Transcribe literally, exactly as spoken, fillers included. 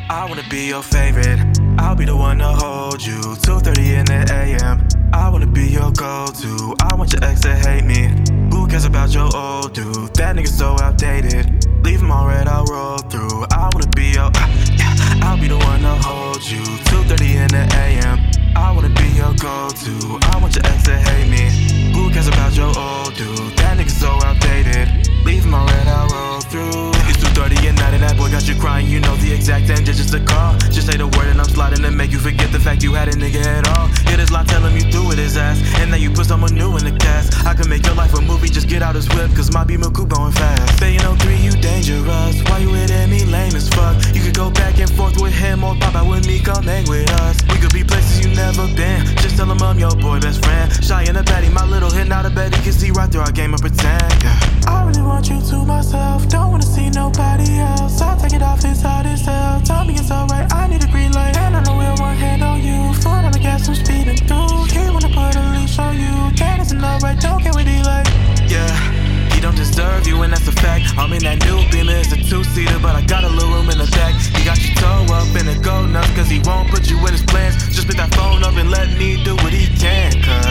I wanna be your favorite. I'll be the one to hold you. two thirty in the A M. I wanna be your go-to. I want your ex to hate me. Who cares about your old dude? That nigga's so outdated. Leave him all red, I'll roll through. I wanna be your, uh, yeah. I'll be the one to hold you. two thirty in the A M. I wanna be your go-to. I want your ex to hate me. Who cares about your old dude? That nigga's so outdated. Leave him all red, I'll roll through. It's two thirty at night and that boy got you crying. You know the exact ten digits to call. Just say the word and I'm sliding to make you forget the fact you had a nigga at all. Hit his line, tell him you threw with his ass, and then you put someone new in the cast. I can make your life a movie, just get out his whip, cause my beamer coupe going fast. Staying oh three, you dangerous. Why you hitting me lame as fuck? You could go back and forth with him or pop out with me, come hang with us. We could be places you never been. Just tell him I'm your boy best friend. Shy in the baddie, my little hit, not a bet he can see right through our game and pretend, yeah. I really want you to myself, don't wanna see nobody else. I'll take it off, it's hard as hell. Tell me it's alright, I need a green light. Hand on the wheel, one hand on you. Foot on the gas, I'm speeding through. He wanna put a leash on you. That isn't alright, don't care what he like. Yeah, he don't deserve you and that's a fact. I'm in that new Beamer, it's a two-seater, but I got a little room in the back. He got you toe up in the go nuts, cause he won't put you in his plans. Just pick that phone up and let me do what he can, cause